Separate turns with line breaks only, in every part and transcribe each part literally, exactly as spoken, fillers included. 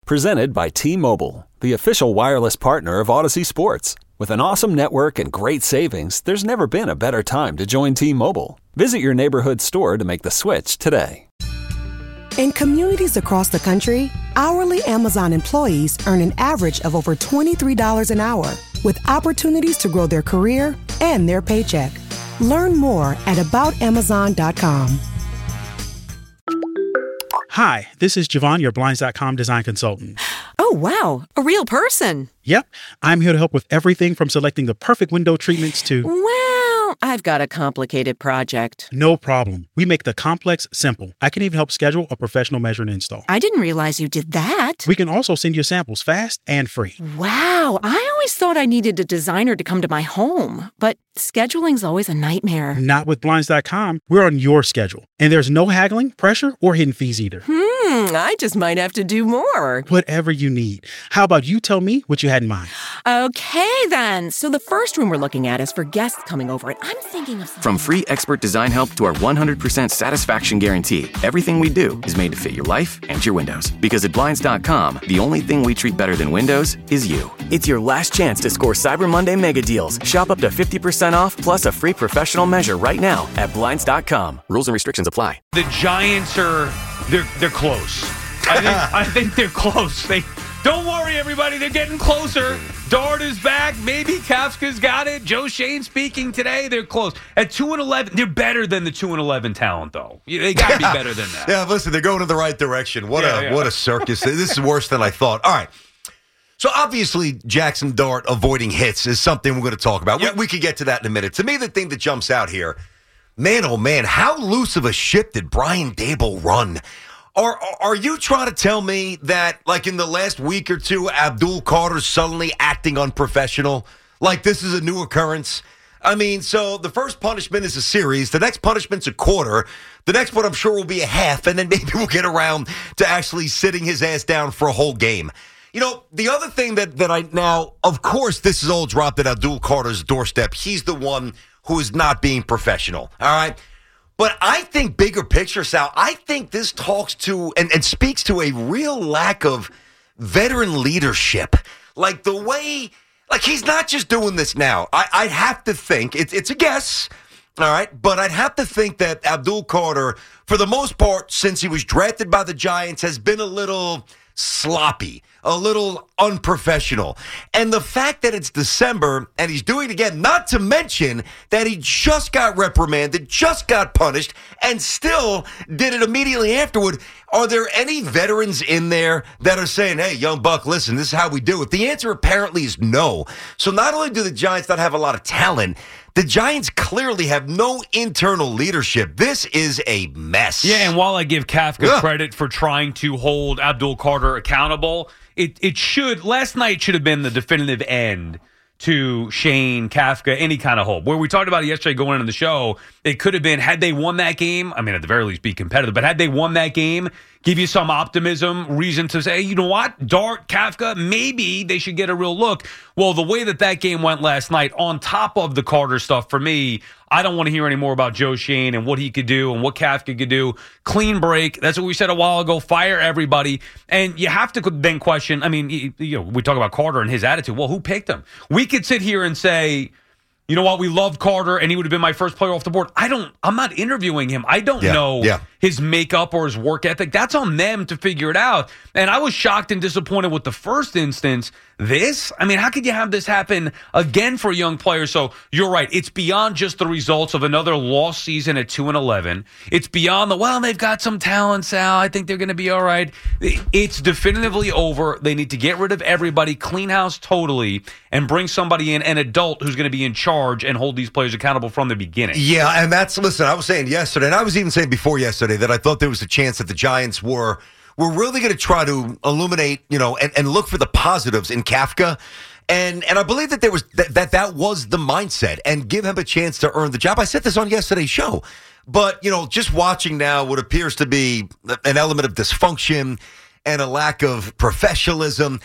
Presented by T-Mobile, the official wireless partner of Odyssey Sports. With an awesome network and great savings, there's never been a better time to join T-Mobile. Visit your neighborhood store to make the switch today.
In communities across the country, hourly Amazon employees earn an average of over twenty-three dollars an hour, with opportunities to grow their career and their paycheck. Learn more at about amazon dot com.
Hi, this is Javon, your Blinds dot com design consultant.
Oh, wow. A real person.
Yep. I'm here to help with everything from selecting the perfect window treatments to...
Well, I've got a complicated project.
No problem. We make the complex simple. I can even help schedule a professional measure and install.
I didn't realize you did that.
We can also send you samples fast and free.
Wow. I always thought I needed a designer to come to my home, but scheduling's always a nightmare.
Not with Blinds dot com. We're on your schedule. And there's no haggling, pressure, or hidden fees either.
Hmm, I just might have to do more.
Whatever you need. How about you tell me what you had in mind?
Okay, then. So the first room we're looking at is for guests coming over, and I'm thinking of something.
From free expert design help to our one hundred percent satisfaction guarantee, everything we do is made to fit your life and your windows. Because at Blinds dot com, the only thing we treat better than windows is you. It's your last chance to score Cyber Monday mega deals. Shop up to fifty percent off plus a free professional measure right now at Blinds dot com. Rules and restrictions apply.
The Giants are, they're they're close. I think, I think they're close. They Don't worry, everybody. They're getting closer. Dart is back. Maybe Kafka's got it. Joe Shane speaking today. They're close. At two and eleven, they're better than the two and eleven talent, though. They got to be better than that.
Yeah, listen, they're going in the right direction. What yeah, a yeah. what a circus. This is worse than I thought. All right. So obviously, Jackson Dart avoiding hits is something we're going to talk about. Yep. We, we could get to that in a minute. To me, the thing that jumps out here, man, oh man, how loose of a ship did Brian Daboll run? Are, are you trying to tell me that, like, in the last week or two, Abdul Carter's suddenly acting unprofessional? Like, this is a new occurrence? I mean, so the first punishment is a series. The next punishment's a quarter. The next one, I'm sure, will be a half. And then maybe we'll get around to actually sitting his ass down for a whole game. You know, the other thing that, that I now, of course, this is all dropped at Abdul Carter's doorstep. He's the one who is not being professional. All right? But I think bigger picture, Sal, I think this talks to and, and speaks to a real lack of veteran leadership. Like the way, like he's not just doing this now. I, I'd have to think, it's it's a guess, all right? But I'd have to think that Abdul Carter, for the most part, since he was drafted by the Giants, has been a little sloppy, a little unprofessional. And the fact that it's December and he's doing it again, not to mention that he just got reprimanded, just got punished, and still did it immediately afterward. Are there any veterans in there that are saying, hey, young buck, listen, this is how we do it? The answer apparently is no. So not only do the Giants not have a lot of talent, the Giants clearly have no internal leadership. This is a mess.
Yeah, and while I give Kafka
Ugh.
credit for trying to hold Abdul Carter accountable, it, it should, last night should have been the definitive end to Shane, Kafka, any kind of hope. Where we talked about it yesterday going into the show, it could have been, had they won that game, I mean, at the very least be competitive, but had they won that game, give you some optimism, reason to say, you know what, Dart, Kafka, maybe they should get a real look. Well, the way that that game went last night, on top of the Carter stuff, for me, I don't want to hear any more about Joe Shane and what he could do and what Kafka could do. Clean break. That's what we said a while ago. Fire everybody. And you have to then question, I mean, you know, we talk about Carter and his attitude. Well, who picked him? We could sit here and say, you know what, we love Carter and he would have been my first player off the board. I don't, I'm not interviewing him. I don't
yeah,
know
yeah.
his makeup or his work ethic. That's on them to figure it out. And I was shocked and disappointed with the first instance. This, I mean, how could you have this happen again for a young player? So you're right. It's beyond just the results of another lost season at two and eleven. It's beyond the, well, they've got some talent, Sal. I think they're going to be all right. It's definitively over. They need to get rid of everybody, clean house totally, and bring somebody in, an adult who's going to be in charge and hold these players accountable from the beginning.
Yeah, and that's, listen, I was saying yesterday, and I was even saying before yesterday that I thought there was a chance that the Giants were We're really going to try to illuminate, you know, and, and look for the positives in Kafka. And and I believe that there was th- that that was the mindset and give him a chance to earn the job. I said this on yesterday's show. But, you know, just watching now what appears to be an element of dysfunction and a lack of professionalism,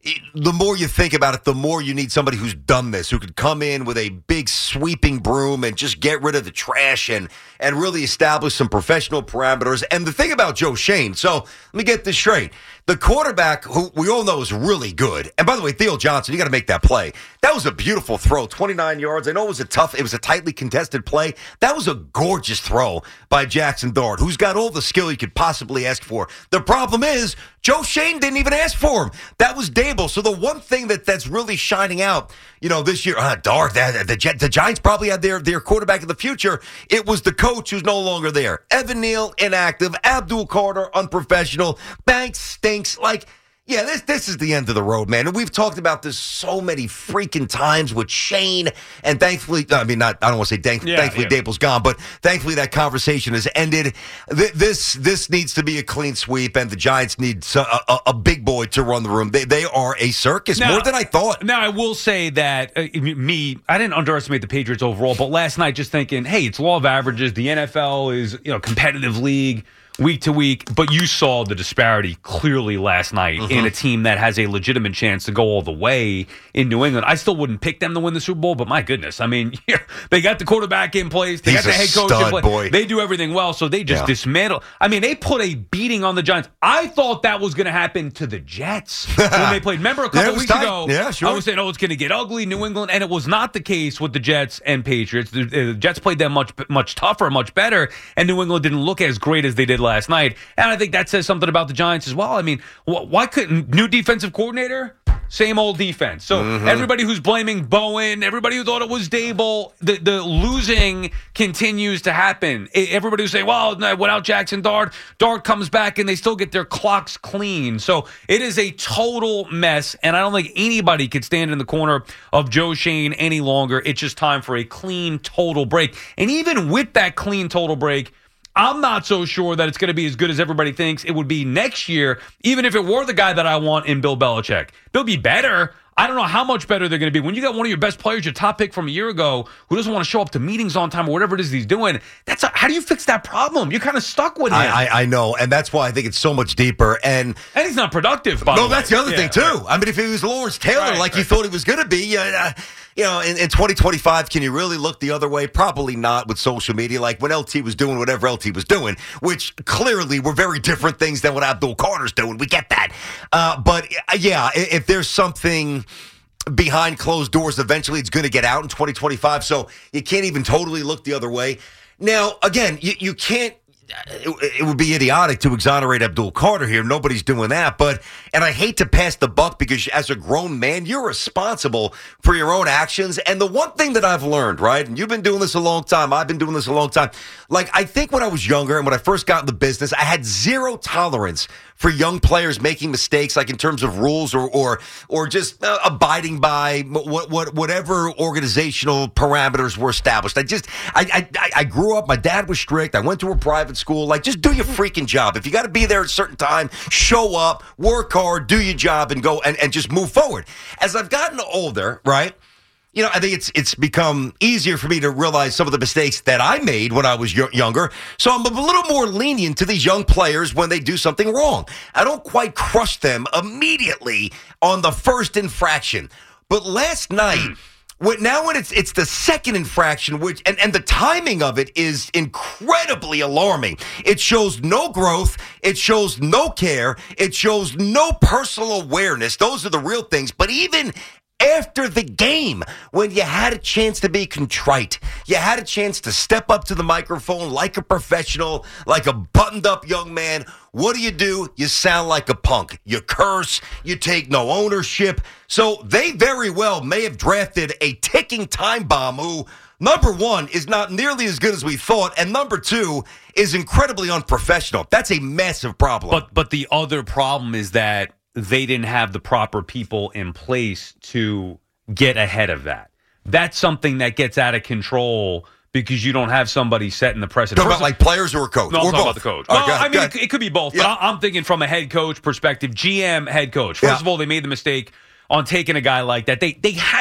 the more you think about it, the more you need somebody who's done this, who could come in with a big sweeping broom and just get rid of the trash and, and really establish some professional parameters. And the thing about Joe Schoen, so let me get this straight. The quarterback, who we all know is really good, and by the way, Theo Johnson, you got to make that play. That was a beautiful throw, twenty-nine yards. I know it was a tough, it was a tightly contested play. That was a gorgeous throw by Jackson Dart, who's got all the skill you could possibly ask for. The problem is, Joe Schoen didn't even ask for him. That was Dable. So the one thing that, that's really shining out, you know, this year, uh, Dart, that, the, the Giants probably had their, their quarterback of the future. It was the coach who's no longer there. Evan Neal, inactive. Abdul Carter, unprofessional. Banks stinks. Like, yeah, this this is the end of the road, man. And we've talked about this so many freaking times with Schoen, and thankfully, I mean, not I don't want to say thank, yeah, thankfully yeah. Dable's gone, but thankfully that conversation has ended. This this needs to be a clean sweep, and the Giants need a, a, a big boy to run the room. They they are a circus, now, more than I thought.
Now, I will say that, uh, me, I didn't underestimate the Patriots overall, but last night just thinking, hey, it's law of averages. The N F L is, you know, competitive league. Week to week, but you saw the disparity clearly last night mm-hmm. in a team that has a legitimate chance to go all the way in New England. I still wouldn't pick them to win the Super Bowl, but my goodness, I mean, they got the quarterback in place, they
He's
got the head coach
stud,
in place,
boy.
They do everything well, so they just yeah. dismantle. I mean, they put a beating on the Giants. I thought that was going to happen to the Jets when they played. Remember a couple
yeah,
weeks
tight.
ago,
yeah, sure.
I was saying, oh, it's going to get ugly, New England, and it was not the case with the Jets and Patriots. The, the Jets played them much, much tougher, much better, and New England didn't look as great as they did last night. And I think that says something about the Giants as well. I mean, wh- why couldn't new defensive coordinator? Same old defense. So mm-hmm. everybody who's blaming Bowen, everybody who thought it was Dable, the, the losing continues to happen. Everybody who's saying, well, without Jackson Dart, Dart comes back and they still get their clocks clean. So it is a total mess, and I don't think anybody could stand in the corner of Joe Schoen any longer. It's just time for a clean, total break. And even with that clean, total break, I'm not so sure that it's going to be as good as everybody thinks it would be next year, even if it were the guy that I want in Bill Belichick. They'll be better. I don't know how much better they're going to be. When you got one of your best players, your top pick from a year ago, who doesn't want to show up to meetings on time or whatever it is he's doing, that's a, how do you fix that problem? You're kind of stuck with him.
I, I, I know, and that's why I think it's so much deeper. And
and he's not productive, by
no,
the way.
that's the other
yeah,
thing, too.
right.
I mean, if he was Lawrence Taylor
right,
like
right.
you thought he was going to be, uh, you know, in, in twenty twenty-five, can you really look the other way? Probably not with social media, like when L T was doing whatever L T was doing, which clearly were very different things than what Abdul Carter's doing. We get that. Uh, but, yeah, if there's something behind closed doors, eventually it's going to get out in twenty twenty-five, so you can't even totally look the other way. Now, again, you, you can't, it, it would be idiotic to exonerate Abdul Carter here. Nobody's doing that, but, and I hate to pass the buck because as a grown man, you're responsible for your own actions. And the one thing that I've learned, right, and you've been doing this a long time, I've been doing this a long time, like I think when I was younger and when I first got in the business, I had zero tolerance for young players making mistakes, like in terms of rules or or or just uh, abiding by what what whatever organizational parameters were established. I just I, I I grew up. My dad was strict. I went to a private school. Like, just do your freaking job. If you got to be there at a certain time, show up, work hard, do your job, and go and, and just move forward. As I've gotten older, right? You know, I think it's it's become easier for me to realize some of the mistakes that I made when I was y- younger. So I'm a little more lenient to these young players when they do something wrong. I don't quite crush them immediately on the first infraction. But last night, when, now when it's it's the second infraction, which and, and the timing of it is incredibly alarming. It shows no growth. It shows no care. It shows no personal awareness. Those are the real things. But even after the game, when you had a chance to be contrite, you had a chance to step up to the microphone like a professional, like a buttoned-up young man, what do you do? You sound like a punk. You curse. You take no ownership. So they very well may have drafted a ticking time bomb who, number one, is not nearly as good as we thought, and number two, is incredibly unprofessional. That's a massive problem.
But but the other problem is that they didn't have the proper people in place to get ahead of that. That's something that gets out of control because you don't have somebody setting the precedent.
Talking about like players or a coach?
No,
or
I'm talking
both?
about the coach.
All
Well,
right, go
I mean,
ahead.
it, it could be both,
Yeah.
but I, I'm thinking from a head coach perspective, G M, head coach. First
Yeah.
of all, they made the mistake on taking a guy like that. They they had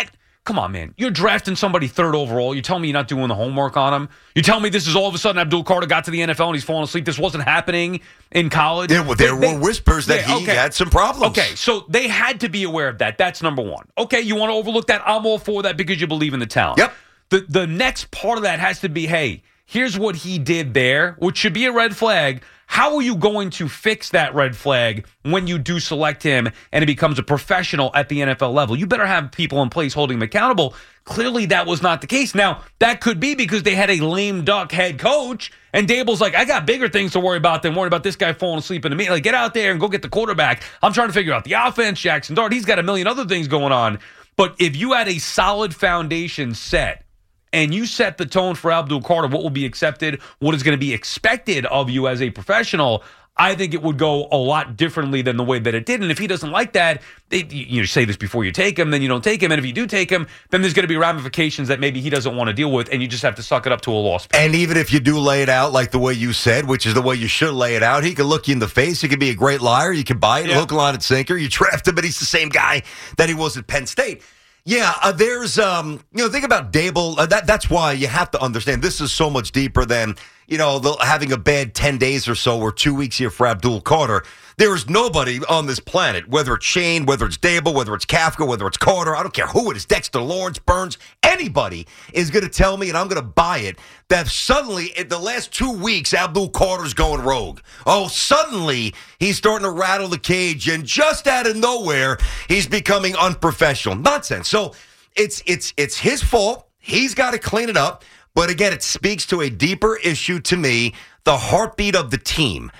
come on, man. You're drafting somebody third overall. You tell me you're not doing the homework on him. You tell me this is all of a sudden Abdul Carter got to the N F L and he's falling asleep. This wasn't happening in college.
Yeah, well, there they, were whispers that yeah, he
okay.
had some problems.
Okay, so they had to be aware of that. That's number one. Okay, you want to overlook that? I'm all for that because you believe in the talent.
Yep.
The the next part of that has to be, hey, here's what he did there, which should be a red flag. How are you going to fix that red flag when you do select him and he becomes a professional at the N F L level? You better have people in place holding him accountable. Clearly, that was not the case. Now, that could be because they had a lame duck head coach, and Dable's like, I got bigger things to worry about than worry about this guy falling asleep in the meeting. Like, get out there and go get the quarterback. I'm trying to figure out the offense, Jackson Dart. He's got a million other things going on. But if you had a solid foundation set, and you set the tone for Abdul Carter, what will be accepted, what is going to be expected of you as a professional, I think it would go a lot differently than the way that it did. And if he doesn't like that, they, you say this before you take him, then you don't take him. And if you do take him, then there's going to be ramifications that maybe he doesn't want to deal with, and you just have to suck it up to a loss.
And even if you do lay it out like the way you said, which is the way you should lay it out, he could look you in the face. He could be a great liar. You can buy it, yeah. hook, line, and sinker. You draft him, but he's the same guy that he was at Penn State. Yeah, uh, there's, um, you know, think about Dable. Uh, that, that's why you have to understand this is so much deeper than, you know, the, having a bad ten days or so or two weeks here for Abdul Carter. There is nobody on this planet, whether it's Shane, whether it's Dable, whether it's Kafka, whether it's Carter, I don't care who it is, Dexter Lawrence, Burns, anybody is going to tell me, and I'm going to buy it, that suddenly in the last two weeks, Abdul Carter's going rogue. Oh, suddenly he's starting to rattle the cage, and just out of nowhere, he's becoming unprofessional. Nonsense. So it's it's it's his fault. He's got to clean it up. But again, it speaks to a deeper issue to me, the heartbeat of the team.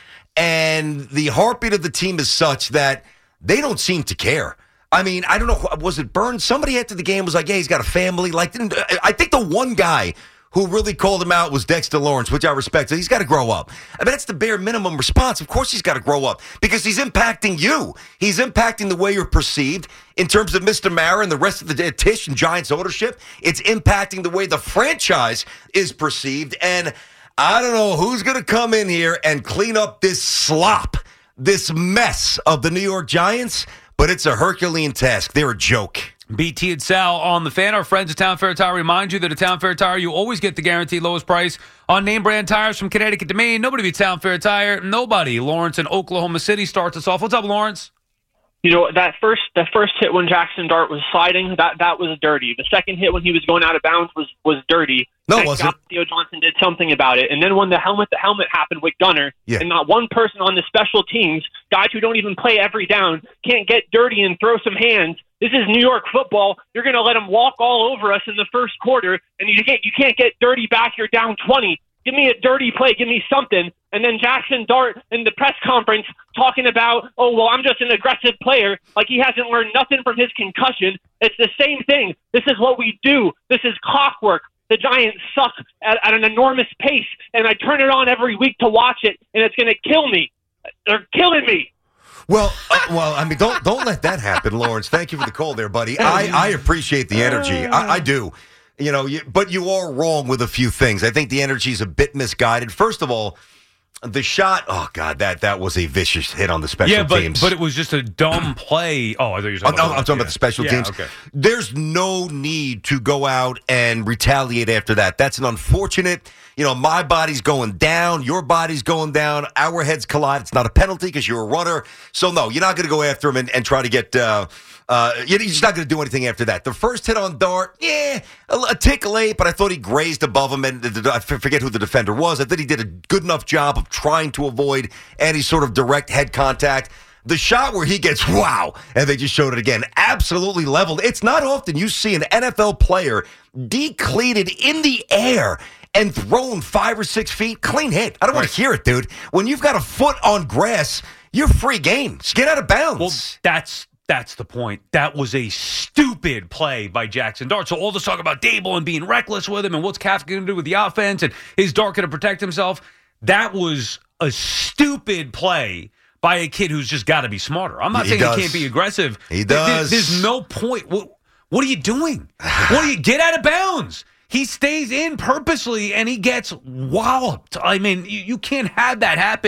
And the heartbeat of the team is such that they don't seem to care. I mean, I don't know, was it Burns? Somebody after the game was like, yeah, he's got a family. Like, I think the one guy who really called him out was Dexter Lawrence, which I respect. So he's got to grow up. I mean, that's the bare minimum response. Of course he's got to grow up because he's impacting you. He's impacting the way you're perceived in terms of Mister Mara and the rest of the Tisch and Giants ownership. It's impacting the way the franchise is perceived. And I don't know who's going to come in here and clean up this slop, this mess of the New York Giants, but it's a Herculean task. They're a joke.
B T and Sal on the Fan. Our friends at Town Fair Tire remind you that at Town Fair Tire, you always get the guaranteed lowest price on name brand tires from Connecticut to Maine. Nobody beats Town Fair Tire. Nobody. Lawrence in Oklahoma City starts us off. What's up, Lawrence?
You know, that first the first hit when Jackson Dart was sliding, that that was dirty. The second hit when he was going out of bounds was was dirty.
No, it wasn't.
Theo Johnson did something about it. And then when the helmet the helmet happened with Gunner,
yeah.
and not one person on the special teams, guys who don't even play every down, can't get dirty and throw some hands. This is New York football. You're going to let them walk all over us in the first quarter, and you can't you can't get dirty back. You're down twenty. Give me a dirty play. Give me something. And then Jackson Dart in the press conference talking about, oh, well, I'm just an aggressive player. Like he hasn't learned nothing from his concussion. It's the same thing. This is what we do. This is clockwork. The Giants suck at, at an enormous pace, and I turn it on every week to watch it, and it's going to kill me. They're killing me.
Well, uh, well, I mean, don't don't let that happen, Lawrence. Thank you for the call there, buddy. I, I appreciate the energy. I, I do. You know, you, but you are wrong with a few things. I think the energy is a bit misguided. First of all, the shot, oh, God, that that was a vicious hit on the special
yeah, but,
teams.
but it was just a dumb play. Oh, I thought you were talking
I'm,
about
I'm talking
yeah.
about the special
yeah,
teams.
Okay.
There's no need to go out and retaliate after that. That's an unfortunate, you know, my body's going down, your body's going down, our heads collide. It's not a penalty because you're a runner. So, no, you're not going to go after him and, and try to get uh, – Uh, you're just not going to do anything after that. The first hit on Dart, yeah, a, a tick late, but I thought he grazed above him, and the, the, I forget who the defender was. I think he did a good enough job of trying to avoid any sort of direct head contact. The shot where he gets, wow, and they just showed it again, absolutely leveled. It's not often you see an N F L player decleated in the air and thrown five or six feet. Clean hit. I don't right. want to hear it, dude. When you've got a foot on grass, you're free game. Just get out of bounds.
Well, that's... That's the point. That was a stupid play by Jackson Dart. So all this talk about Dable and being reckless with him and what's Kafka going to do with the offense and is Dart going to protect himself, that was a stupid play by a kid who's just got to be smarter. I'm not
he
saying
does.
he can't be aggressive.
He does.
There, there's no point. What, what are you doing? What are you get out of bounds? He stays in purposely, and he gets walloped. I mean, you, you can't have that happen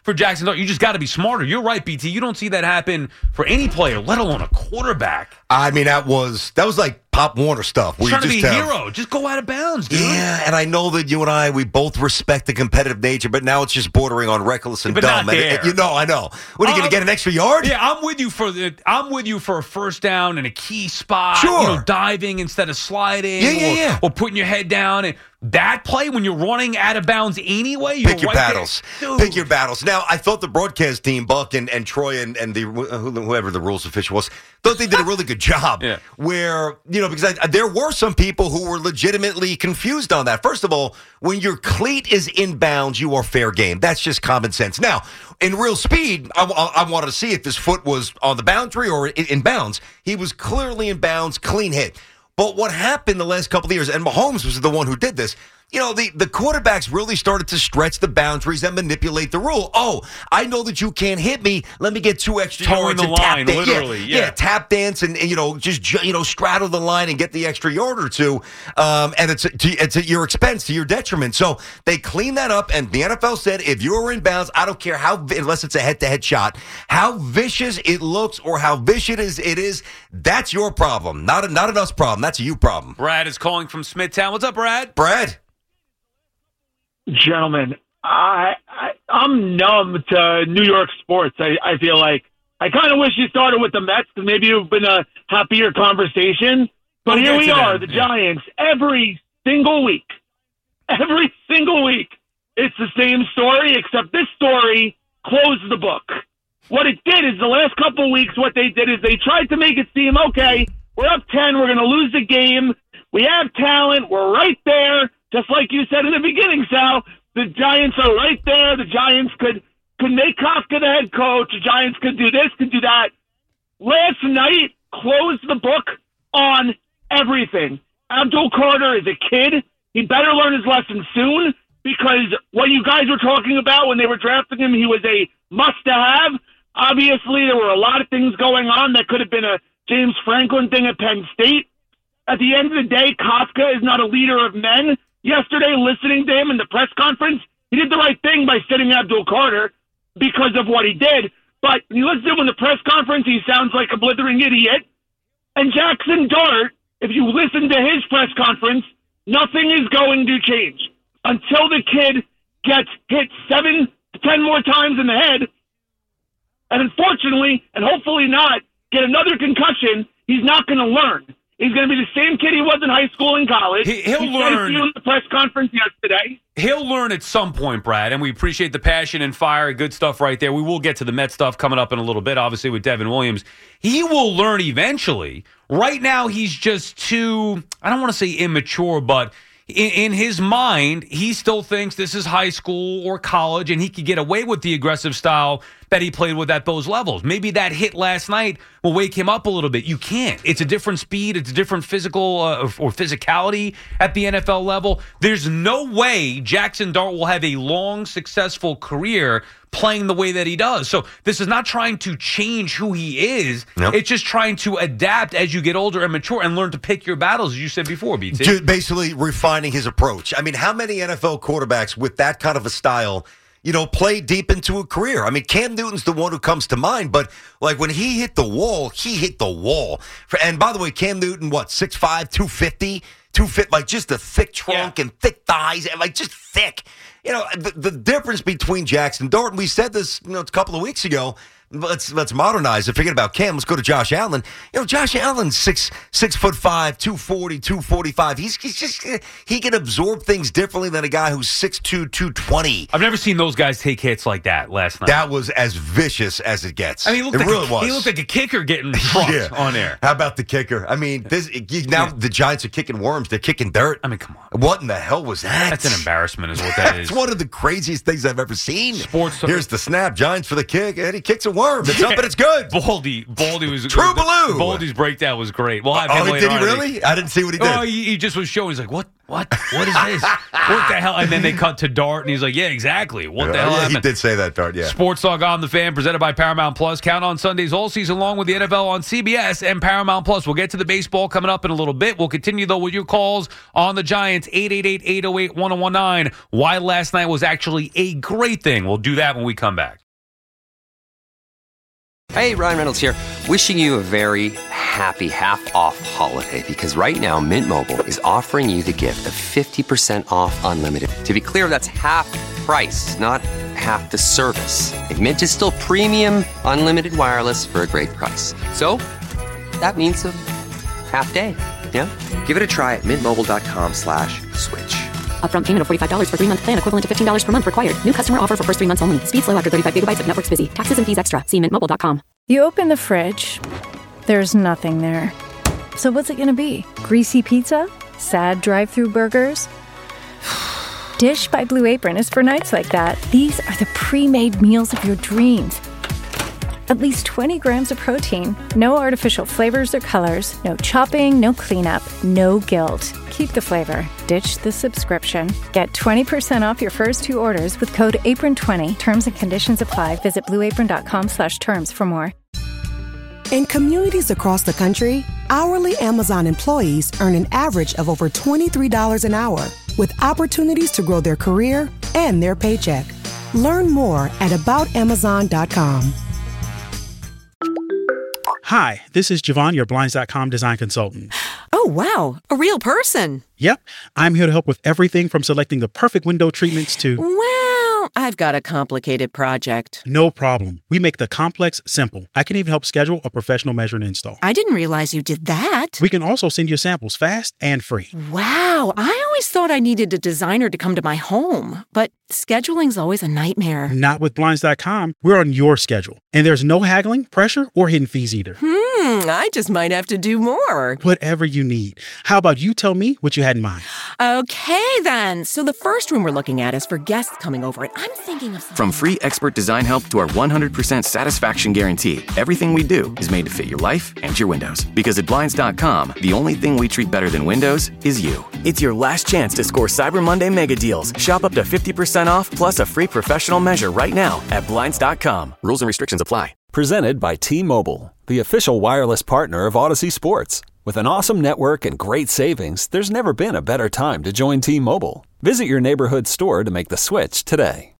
for Jackson Dart. You just got to be smarter. You're right, B T. You don't see that happen for any player, let alone a quarterback.
I mean, that was that was like Pop Warner stuff.
He's trying to be a
have,
hero. Just go out of bounds, dude.
Yeah, and I know that you and I, we both respect the competitive nature, but now it's just bordering on reckless and
but
dumb.
Not
and
there.
It, you know, I know. What are you
um,
going to get an extra yard?
Yeah, I'm with you for the. I'm with you for a first down and a key spot.
Sure,
you know, diving instead of sliding.
Yeah, yeah,
or,
yeah.
Or putting your head down. And that play when you're running out of bounds anyway. You're
Pick your
right
battles.
There.
Pick your battles. Now, I thought the broadcast team, Buck and, and Troy and, and the whoever the rules official was, thought they did a really good job.
Yeah.
Where, you know, because I, there were some people who were legitimately confused on that. First of all, when your cleat is inbounds, you are fair game. That's just common sense. Now, in real speed, I, I, I wanted to see if his foot was on the boundary or in, in bounds. He was clearly in bounds, clean hit. But what happened the last couple of years, and Mahomes was the one who did this, you know, the, the quarterbacks really started to stretch the boundaries and manipulate the rule. Oh, I know that you can't hit me. Let me get two extra
Towing
yards
the
and
line,
tap dance.
literally,
Yeah,
yeah.
yeah, tap dance and, and, you know, just, you know, straddle the line and get the extra yard or two. Um, and it's, to, it's at your expense, to your detriment. So they cleaned that up, and the N F L said if you're in bounds, I don't care how, unless it's a head-to-head shot, how vicious it looks or how vicious it is, that's your problem. Not a, not an us problem. That's a you problem.
Brad is calling from Smithtown. What's up, Brad?
Brad?
Gentlemen, I, I I'm numb to New York sports. I, I feel like I kind of wish you started with the Mets because maybe it would have been a happier conversation. But
We'll
here
get
we
to
are,
them.
the
Yeah.
Giants, every single week, every single week, it's the same story. Except this story closed the book. What it did is the last couple of weeks, what they did is they tried to make it seem okay. We're up ten. We're going to lose the game. We have talent. We're right there. Just like you said in the beginning, Sal, the Giants are right there. The Giants could, could make Kafka the head coach. The Giants could do this, could do that. Last night closed the book on everything. Abdul Carter is a kid. He better learn his lesson soon because what you guys were talking about when they were drafting him, he was a must-have. Obviously, there were a lot of things going on that could have been a James Franklin thing at Penn State. At the end of the day, Kafka is not a leader of men. Yesterday, listening to him in the press conference, he did the right thing by sitting Abdul Carter because of what he did. But when you listen to him in the press conference, he sounds like a blithering idiot. And Jackson Dart, if you listen to his press conference, nothing is going to change until the kid gets hit seven to ten more times in the head. And unfortunately, and hopefully not, get another concussion, he's not going to learn. He's going to be the same kid he was in high school and college.
He, he'll
he
learn.
He in the press conference yesterday.
He'll learn at some point, Brad, and we appreciate the passion and fire. Good stuff right there. We will get to the Met stuff coming up in a little bit, obviously, with Devin Williams. He will learn eventually. Right now, he's just too, I don't want to say immature, but in, in his mind, he still thinks this is high school or college, and he could get away with the aggressive style that he played with at those levels. Maybe that hit last night will wake him up a little bit. You can't. It's a different speed. It's a different physical uh, or physicality at the N F L level. There's no way Jackson Dart will have a long, successful career playing the way that he does. So this is not trying to change who he is.
Nope.
It's just trying to adapt as you get older and mature and learn to pick your battles, as you said before, B T.
Just basically refining his approach. I mean, how many N F L quarterbacks with that kind of a style, you know, play deep into a career? I mean, Cam Newton's the one who comes to mind, but like when he hit the wall, he hit the wall. For, and by the way, Cam Newton, what, six five, two fifty? two fifty, like just a thick trunk
Yeah.
and thick thighs, and like just thick. You know, the, the difference between Jackson Dart, and we said this, you know, a couple of weeks ago. Let's let's modernize it. Forget about Cam. Let's go to Josh Allen. You know, Josh Allen's six six foot five, two forty, two forty-five. He's he's just he can absorb things differently than a guy who's six two, two twenty.
I've never seen those guys take hits like that last night.
That was as vicious as it gets.
I mean, he looked,
it
like,
really
a,
was.
he looked like a kicker getting trucked
Yeah.
on air.
How about the kicker? I mean, this now
Yeah.
the Giants are kicking worms. They're kicking dirt.
I mean, come on.
What in the hell was that?
That's an embarrassment is what that
It's
is.
one of the craziest things I've ever seen.
Sports-
Here's the snap. Giants for the kick, and he kicks a worm. worm. It's up and it's good.
Baldy, Baldy was
True Baloo.
Baldy's breakdown was great. We'll have
oh,
him later
did he
on.
really? I didn't see what he did.
Oh, he, he just was showing. He's like, what? What? What is this? What the hell? And then they cut to Dart, and he's like, yeah, exactly. What the
oh,
hell
yeah,
happened?
He did say that, Dart, yeah.
Sports Talk on the Fan, presented by Paramount Plus. Count on Sundays all season long with the N F L on C B S and Paramount Plus. We'll get to the baseball coming up in a little bit. We'll continue, though, with your calls on the Giants, eight eight eight, eight oh eight, one oh one nine. Why last night was actually a great thing. We'll do that when we come back.
Hey, Ryan Reynolds here. Wishing you a very happy half-off holiday, because right now Mint Mobile is offering you the gift of fifty percent off unlimited. To be clear, that's half price, not half the service. And Mint is still premium unlimited wireless for a great price. So that means a half day. Yeah? Give it a try at mintmobile.com slash switch.
Upfront payment of forty-five dollars for three-month plan, equivalent to fifteen dollars per month required. New customer offer for first three months only. Speed slow after thirty-five gigabytes if network's busy. Taxes and fees extra. See mint mobile dot com.
You open the fridge. There's nothing there. So what's it going to be? Greasy pizza? Sad drive-through burgers? Dish by Blue Apron is for nights like that. These are the pre-made meals of your dreams. At least twenty grams of protein, no artificial flavors or colors, no chopping, no cleanup, no guilt. Keep the flavor. Ditch the subscription. Get twenty percent off your first two orders with code apron twenty. Terms and conditions apply. Visit blueapron.com slash terms for more.
In communities across the country, hourly Amazon employees earn an average of over twenty-three dollars an hour, with opportunities to grow their career and their paycheck. Learn more at about amazon dot com.
Hi, this is Javon, your Blinds dot com design consultant.
Oh, wow. A real person.
Yep, I'm here to help with everything from selecting the perfect window treatments to...
Well, I've got a complicated project.
No problem. We make the complex simple. I can even help schedule a professional measure and install.
I didn't realize you did that.
We can also send you samples fast and free.
Wow, I always thought I needed a designer to come to my home, but scheduling's always a nightmare.
Not with Blinds dot com. We're on your schedule, and there's no haggling, pressure, or hidden fees either.
Hmm, I just might have to do more.
Whatever you need. How about you tell me what you had in mind?
Okay, then. So the first room we're looking at is for guests coming over, and I'm thinking of something.
From free expert design help to our one hundred percent satisfaction guarantee, everything we do is made to fit your life and your windows. Because at Blinds dot com, the only thing we treat better than windows is you. It's your last chance to score Cyber Monday mega deals. Shop up to fifty percent off plus a free professional measure right now at Blinds dot com. Rules and restrictions apply.
Presented by T-Mobile, the official wireless partner of Odyssey Sports. With an awesome network and great savings, there's never been a better time to join T-Mobile. Visit your neighborhood store to make the switch today.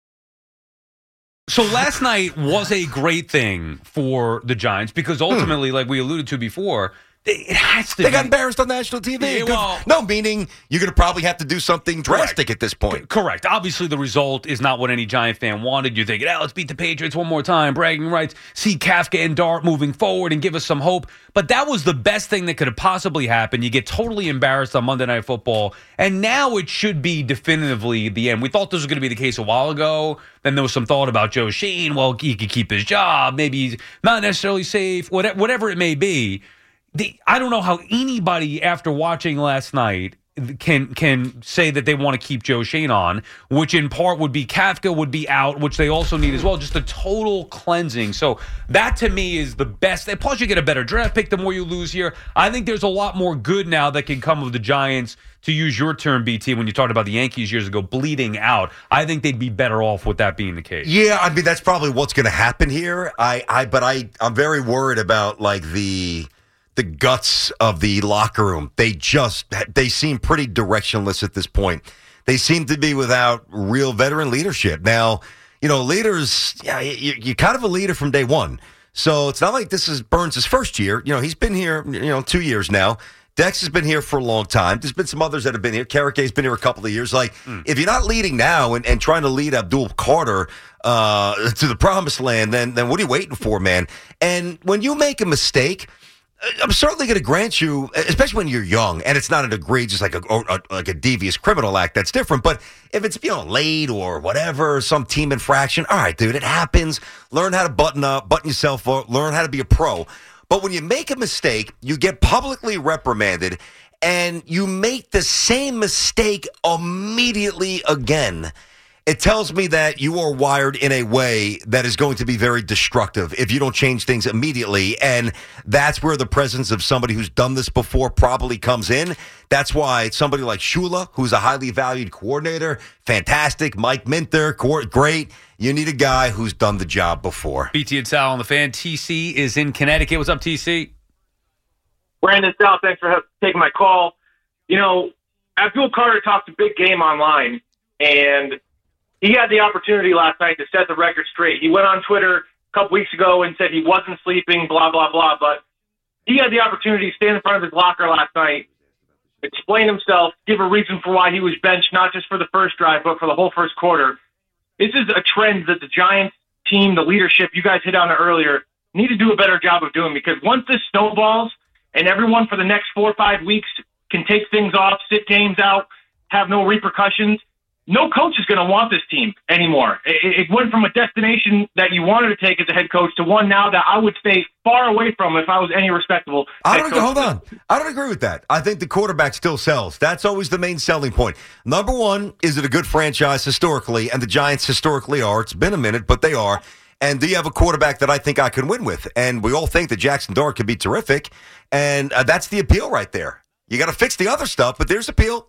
So last night was a great thing for the Giants because ultimately, hmm. like we alluded to before, it has to
They
be.
got embarrassed on national T V.
Yeah, well,
no, meaning you're going to probably have to do something drastic
correct.
at this point.
Correct. Obviously, the result is not what any Giant fan wanted. You're thinking, oh, let's beat the Patriots one more time, bragging rights, see Kafka and Dart moving forward and give us some hope. But that was the best thing that could have possibly happened. You get totally embarrassed on Monday Night Football, and now it should be definitively the end. We thought this was going to be the case a while ago. Then there was some thought about Joe Schoen. Well, he could keep his job. Maybe he's not necessarily safe, whatever it may be. The, I don't know how anybody, after watching last night, can can say that they want to keep Joe Schoen on, which in part would be Kafka would be out, which they also need as well. Just a total cleansing. So that to me is the best. And plus, you get a better draft pick the more you lose here. I think there's a lot more good now that can come of the Giants, to use your term, B T, when you talked about the Yankees years ago, bleeding out. I think they'd be better off with that being the case.
Yeah, I mean, that's probably what's going to happen here. I, I, But I, I'm very worried about, like, the... the guts of the locker room. They just, they seem pretty directionless at this point. They seem to be without real veteran leadership. Now, you know, leaders, yeah, you, you're kind of a leader from day one. So it's not like this is Burns' first year. You know, he's been here, you know, two years now. Dex has been here for a long time. There's been some others that have been here. Karik's been here a couple of years. Like, mm. if you're not leading now and, and trying to lead Abdul Carter uh, to the promised land, then then what are you waiting for, man? And when you make a mistake, I'm certainly going to grant you, especially when you're young, and it's not an egregious, like a, a like a devious criminal act, that's different. But if it's, you know, late or whatever, some team infraction, all right, dude, it happens. Learn how to button up, button yourself up, learn how to be a pro. But when you make a mistake, you get publicly reprimanded, and you make the same mistake immediately again. it tells me that you are wired in a way that is going to be very destructive if you don't change things immediately. And that's where the presence of somebody who's done this before probably comes in. That's why somebody like Shula, who's a highly valued coordinator, fantastic. Mike Minter, great. You need a guy who's done the job before.
B T and Sal on the Fan. T C is in Connecticut. What's up, T C?
Brandon Sal, thanks for taking my call. You know, Abdul Carter talked a big game online, and he had the opportunity last night to set the record straight. He went on Twitter a couple weeks ago and said he wasn't sleeping, blah, blah, blah. But he had the opportunity to stand in front of his locker last night, explain himself, give a reason for why he was benched, not just for the first drive, but for the whole first quarter. This is a trend that the Giants team, the leadership, you guys hit on it earlier, need to do a better job of doing, because once this snowballs and everyone for the next four or five weeks can take things off, sit games out, have no repercussions, no coach is going to want this team anymore. It, it went from a destination that you wanted to take as a head coach to one now that I would stay far away from if I was any respectable
I
head
don't
coach.
Hold on. I don't agree with that. I think the quarterback still sells. That's always the main selling point. Number one, is it a good franchise historically? And the Giants historically are. It's been a minute, but they are. And do you have a quarterback that I think I can win with? And we all think that Jackson Dart could be terrific. And uh, that's the appeal right there. You got to fix the other stuff, but there's appeal.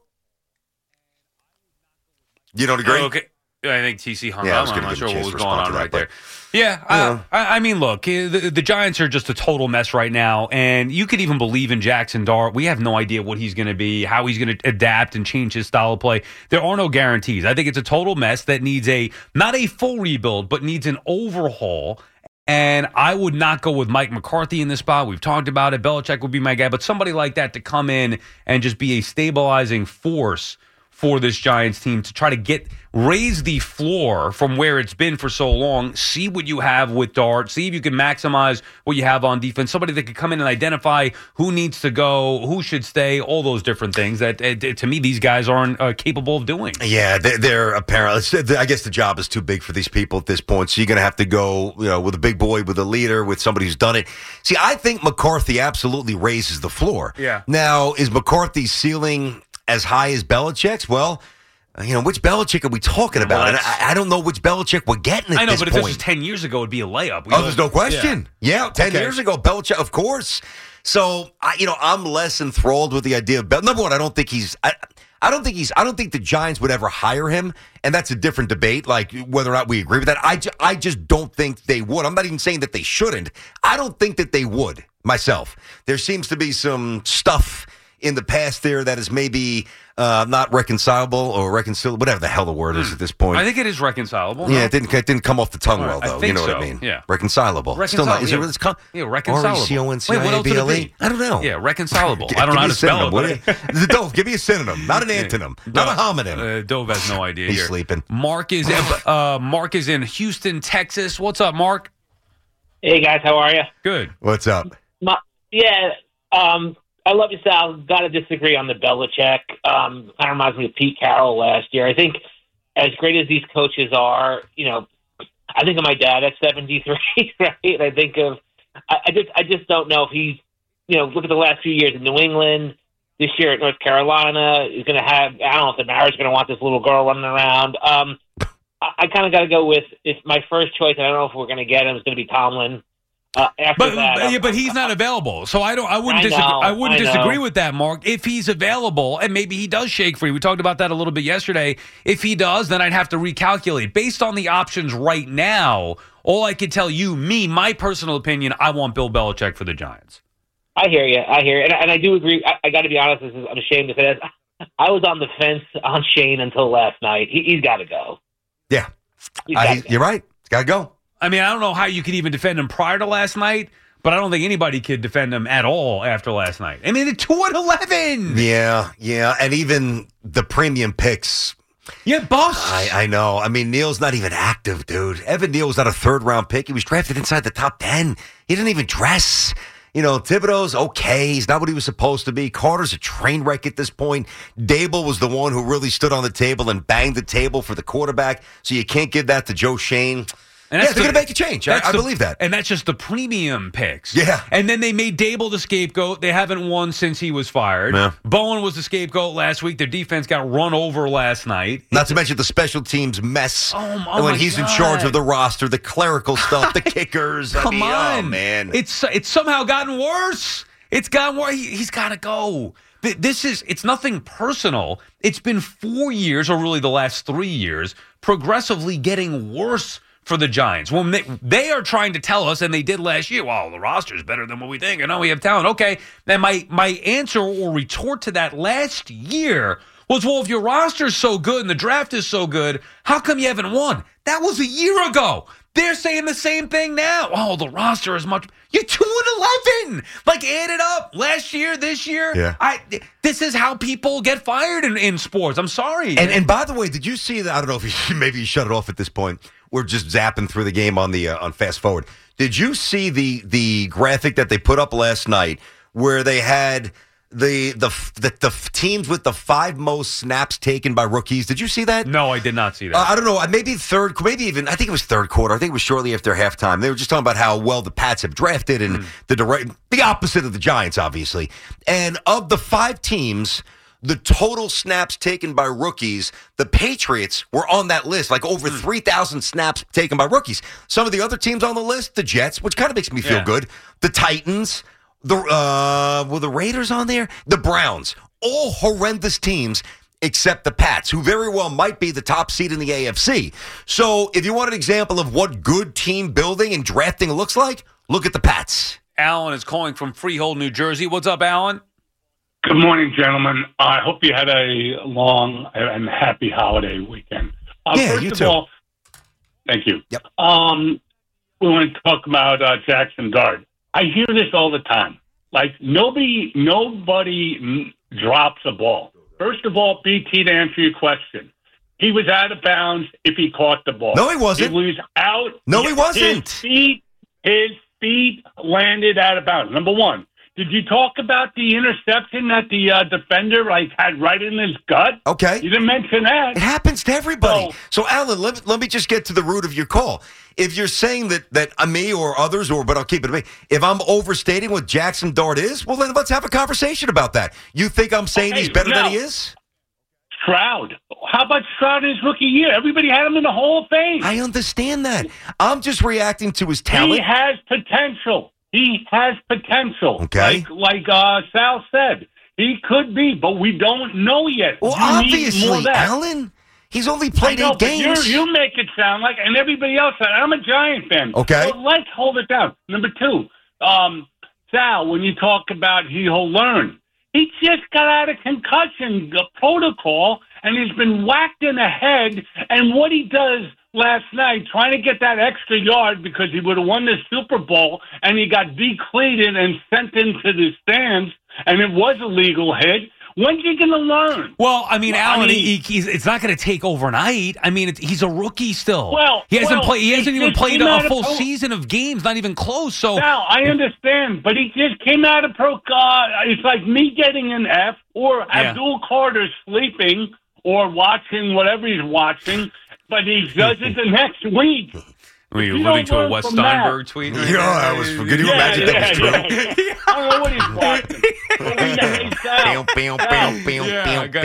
You don't agree?
Okay. I think T C hung
yeah,
up. I'm not sure what was going on right
that,
there. Yeah, I, I, I mean, look, the, the Giants are just a total mess right now, and you could even believe in Jackson Dart. We have no idea what he's going to be, how he's going to adapt and change his style of play. There are no guarantees. I think it's a total mess that needs a, not a full rebuild, but needs an overhaul. And I would not go with Mike McCarthy in this spot. We've talked about it. Belichick would be my guy, but somebody like that to come in and just be a stabilizing force for this Giants team to try to get raise the floor from where it's been for so long. See what you have with Dart. See if you can maximize what you have on defense. Somebody that could come in and identify who needs to go, who should stay, all those different things that, uh, to me, these guys aren't uh, capable of doing.
Yeah, they're, they're apparently. I guess the job is too big for these people at this point. So you're going to have to go, you know, with a big boy, with a leader, with somebody who's done it. See, I think McCarthy absolutely raises the floor.
Yeah.
Now, is McCarthy's ceiling as high as Belichick's? Well, you know, which Belichick are we talking about?
Well,
and I, I don't know which Belichick we're getting at
I know,
this
but if
point.
this was ten years ago, it'd be a layup. We
oh,
all-
there's no question. Yeah, yeah ten
Okay.
years ago, Belichick, of course. So, I, you know, I'm less enthralled with the idea of Bel- number one. I don't think he's. I, I don't think he's. I don't think the Giants would ever hire him, and that's a different debate. Like whether or not we agree with that. I, ju- I just don't think they would. I'm not even saying that they shouldn't. I don't think that they would myself. There seems to be some stuff in the past there that is maybe uh, not reconcilable or reconcilable, whatever the hell the word is at this point.
I think it is reconcilable.
Yeah,
no?
it didn't it didn't come off the tongue
All
well
right, I
though.
think
You know
so,
what I mean?
yeah.
Reconcilable. Still not.
Reconcilable,
Is
yeah.
it really com-
Yeah, reconcilable.
R E C O N C
Wait, what
I A
else
B
would
L
it
E?
be?
I don't know.
Yeah, reconcilable.
G-
I don't know
give
how
me
to
a
spell
synonym,
it.
would
But
you? Dove, give me a synonym, not an antonym, not a homonym.
Uh, Dove has no idea
He's
here.
sleeping.
Mark is uh, Mark is in Houston, Texas. What's up, Mark?
Hey guys, how are you?
Good.
What's up?
My, yeah, um, I love you, Sal. Got to disagree on the Belichick. Um, kind of reminds me of Pete Carroll last year. I think as great as these coaches are, you know, I think of my dad at seventy-three, right? I think of, I, I just, I just don't know if he's, you know, look at the last few years in New England. This year at North Carolina, he's going to have, I don't know if the Mariners are going to want this little girl running around. Um, I, I kind of got to go with, if my first choice, I don't know if we're going to get him, is going to be Tomlin. Uh, after
But
that,
but,
I'm-
yeah, but he's not available, so I don't. I wouldn't
I
disagree.
know,
I wouldn't
I know.
disagree with that, Mark. If he's available, and maybe he does shake free. We talked about that a little bit yesterday. If he does, then I'd have to recalculate based on the options right now. All I could tell you, me, my personal opinion, I want Bill Belichick for the Giants.
I hear you. I hear you. And, and I do agree. I, I got to be honest. This is, I'm ashamed to say this. I was on the fence on Shane until last night. He, he's got to go.
Yeah,
He's
I,
gotta go.
you're right. It's got to go.
I mean, I don't know how you could even defend him prior to last night, but I don't think anybody could defend him at all after last night. I mean, they're two and eleven.
Yeah, yeah, and even the premium picks.
Yeah, boss.
I, I know. I mean, Neal's not even active, dude. Evan Neal was not a third round pick. He was drafted inside the top ten. He didn't even dress. You know, Thibodeau's okay. He's not what he was supposed to be. Carter's a train wreck at this point. Dable was the one who really stood on the table and banged the table for the quarterback. So you can't give that to Joe Shane.
And
yeah,
that's
they're
the-
going to make a change. I,
that's
I
the-
believe that.
And that's just the premium picks.
Yeah.
And then they made Dable the scapegoat. They haven't won since he was fired.
Yeah.
Bowen was the scapegoat last week. Their defense got run over last night.
Not to mention the special teams mess
Oh, oh
when
my
he's
God.
in charge of the roster, the clerical stuff, the kickers. I
Come
mean,
on.
Oh, man.
It's, it's somehow gotten worse. It's gotten worse. He, he's got to go. Th- This is, it's nothing personal. It's been four years, or really the last three years, progressively getting worse for the Giants. When they, they are trying to tell us, and they did last year, well, the roster is better than what we think. I know we have talent. Okay. Then my, my answer or retort to that last year was, well, if your roster is so good and the draft is so good, how come you haven't won? That was a year ago. They're saying the same thing now. Oh, the roster is much. You're two and eleven. Like, add it up. Last year, this year.
Yeah.
I. This is how people get fired in, in sports. I'm sorry.
And and by the way, did you see that? I don't know if you, maybe you shut it off at this point. We're just zapping through the game on the uh, on fast forward. Did you see the the graphic that they put up last night where they had the the the, the teams with the five most snaps taken by rookies? Did you see that?
No, I did not see that.
Uh, I don't know. Maybe third, maybe even, I think it was third quarter. I think it was shortly after halftime. They were just talking about how well the Pats have drafted and mm. the direct, the opposite of the Giants, obviously. And of the five teams, the total snaps taken by rookies, the Patriots were on that list, like over mm. three thousand snaps taken by rookies. Some of the other teams on the list, the Jets, which kind of makes me feel
yeah.
good, the Titans, the uh, were the Raiders on there? The Browns. All horrendous teams except the Pats, who very well might be the top seed in the A F C. So if you want an example of what good team building and drafting looks like, look at the Pats.
Alan is calling from Freehold, New Jersey. What's up, Alan?
Good morning, gentlemen. I hope you had a long and happy holiday weekend. Uh,
yeah,
first
you
of
too.
all, thank you.
Yep.
Um, we want to talk about uh, Jackson Dart. I hear this all the time. Like, nobody, nobody mm, drops a ball. First of all, B T, to answer your question, he was out of bounds if he caught the ball.
No, he wasn't.
He was out.
No, he wasn't.
His feet, his feet landed out of bounds. Number one. Did you talk about the interception that the uh, defender like had right in his gut?
Okay.
You didn't mention that.
It happens to everybody.
So,
so Alan, let, let me just get to the root of your call. If you're saying that that uh, me or others, or but I'll keep it to me, if I'm overstating what Jackson Dart is, well, then let's have a conversation about that. You think I'm saying
okay,
he's better
now,
than he is?
Stroud. How about Stroud in his rookie year? Everybody had him in the Hall of Fame.
I understand that. I'm just reacting to his talent.
He has potential. He has potential.
Okay.
Like, like uh, Sal said, he could be, but we don't know yet.
Well,
You need more
obviously,
of that.
Alan, he's only played
I know,
eight
but
games.
you're- You make it sound like, and everybody else said, I'm a Giant fan.
Okay.
So let's hold it down. Number two, um, Sal, when you talk about he'll learn, he just got out of concussion protocol, and he's been whacked in the head, and what he does last night, trying to get that extra yard because he would have won the Super Bowl, and he got decleated and sent into the stands, and it was a legal hit. When's he going to learn?
Well, I mean,
Well,
Alan,
I mean-
he, he's, it's not going to take overnight. I mean, it's, he's a rookie still.
Well,
he hasn't
well,
played. He hasn't
he
even
just
played
came
a,
out
a full
of pro-
season of games, not even close. So
Now, I understand, but he just came out of pro. Uh, it's like me getting an F or
Yeah.
Abdul Carter sleeping or watching whatever he's watching, but he does it the next week.
Were you
You
alluding
don't
to a
learn
Wes
from
Steinberg
that.
tweet?
Yeah, that was. Can you
Yeah,
imagine
yeah,
that was true?
yeah, yeah. I don't know what he's watching. But we got Sal.
Yeah, go